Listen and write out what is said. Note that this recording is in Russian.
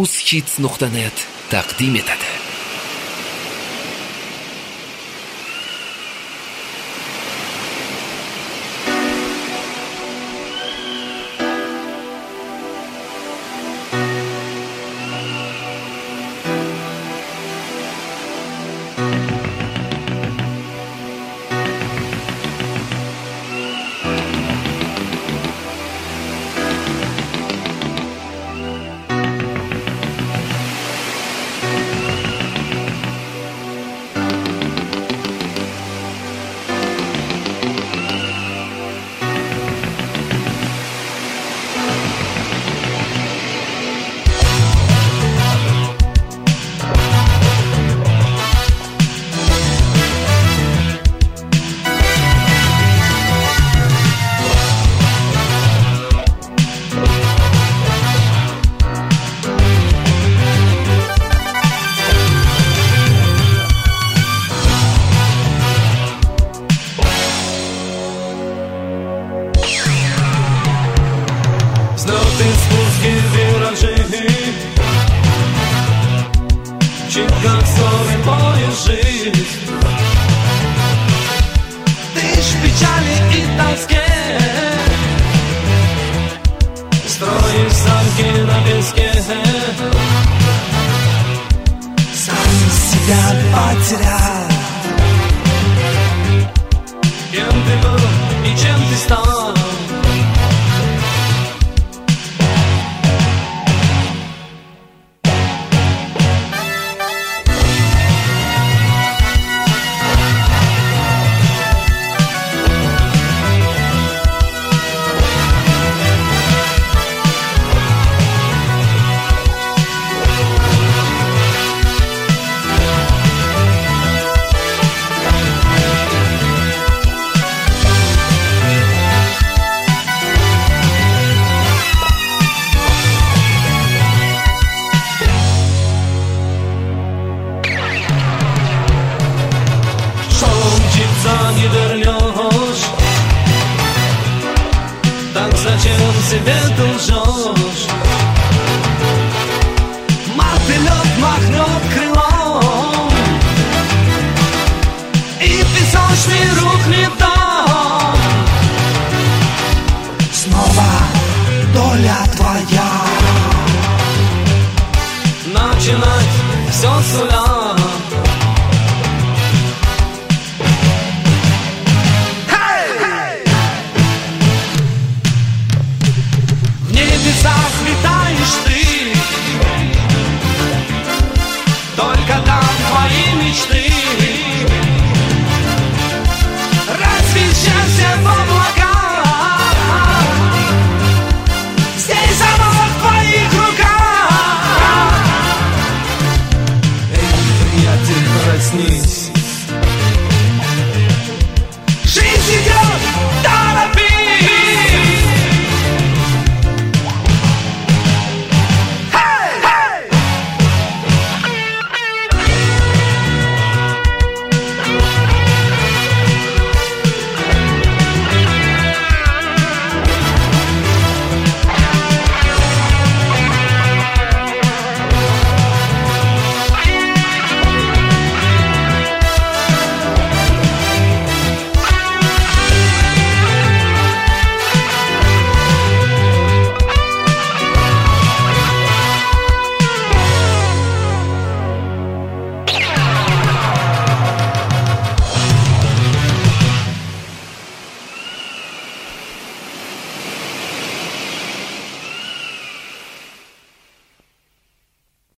Newshits.net تقدیم etadi. Взлеты, спуски, виражи, чуть как ссоры, моя жизнь. Ты ж в печали и тоске строишь замки на песке. Сам себя потерял. Кем ты был и чем ты стал? Не вернешь, так зачем себе ты лжешь? Мотылек махнет крылом, и песочный рухнет дом. Снова доля твоя начинать все с нуля.